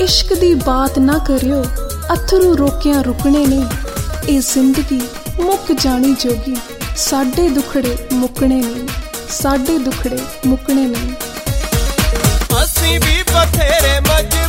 इश्क दी बात ना करियो, अथरू रोकिया रुकने नहीं। ये जिंदगी मुक जानी जोगी, साडे दुखड़े मुकने नहीं, साडे दुखड़े मुकने नहीं। असीं भी बथेरे मज